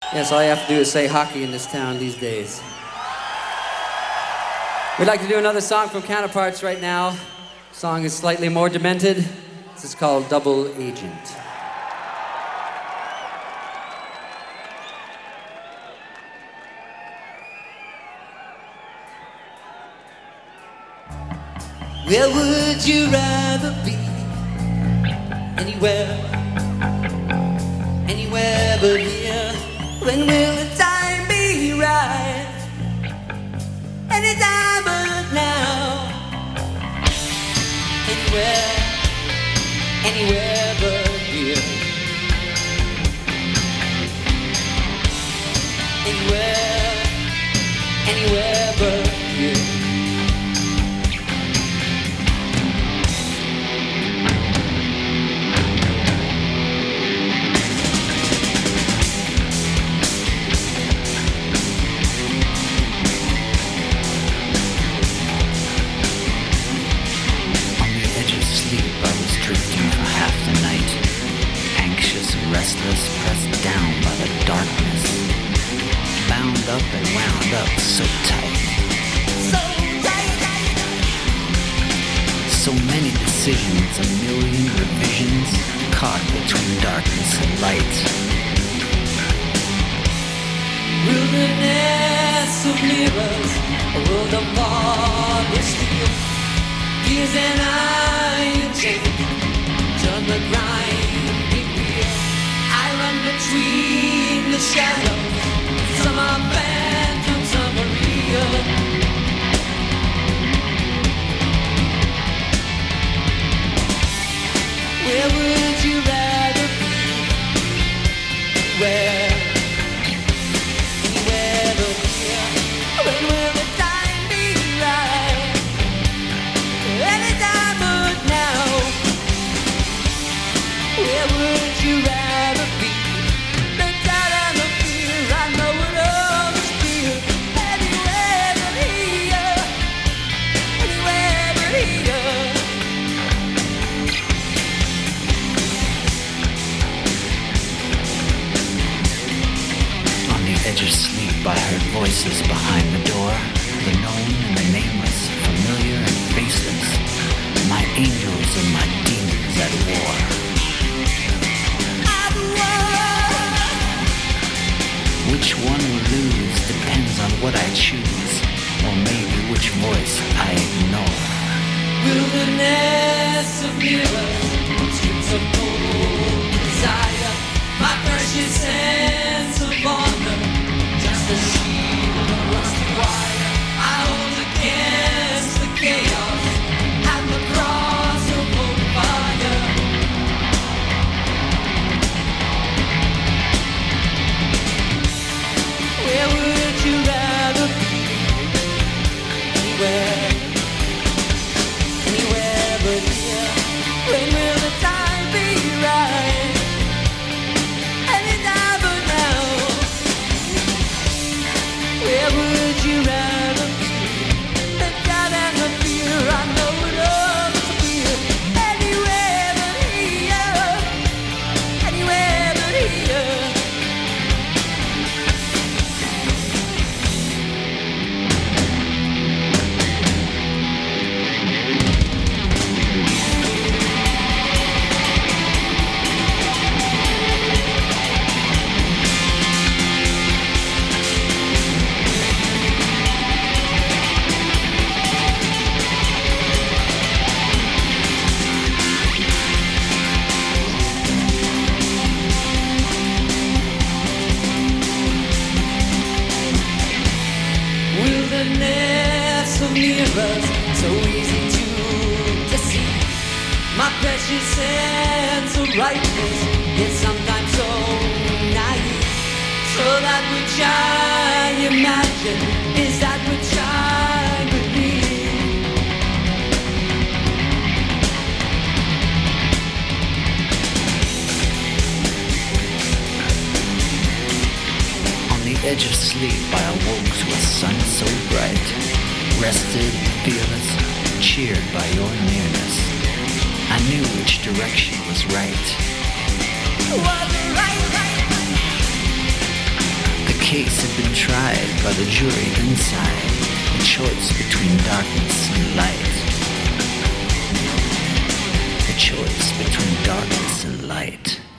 Yes, all you have to do is say hockey in this town these days. We'd like to do another song from Counterparts right now. The song is slightly more demented. This is called Double Agent. Where would you rather be? Anywhere but here. When will the time be right? Anytime but now. Anywhere but here. Anywhere but here. Restless, pressed down by the darkness, bound up and wound up so tight. So many decisions, a million revisions, caught between darkness and light. Wilderness of mirrors, a world of polished steel, gears and iron chain, turn the grinding wheel. Between the shadows, some are phantom, some are real. Where would you rather be? Anywhere but here. When will the time be right? Anytime but now. Where would you rather be? I heard voices behind the door, the known and the nameless, familiar and faceless, my angels and my demons at war. Which one will lose depends on what I choose, or maybe which voice I ignore. Wilderness of mirrors, streets of cold desire, my precious sense of honor. The sheet of a rusty wire I hold against the chaos and the cross of holy fire. Where would you rather be? Anywhere but here. When will the time be right? Anytime but now. Where would you rather be? The doubt and the fear, I know it all to fear. Anywhere but here. Anywhere but here. Wilderness of mirrors, so easy to deceive. My precious sense of rightness is sometimes so naive. So that which I imagine is that which I believe. On the edge of sleep I awoke to a sun so bright, rested, fearless, cheered by your nearness. I knew which direction was right. Was right. case had been tried by the jury inside. A choice between darkness and light. A choice between darkness and light.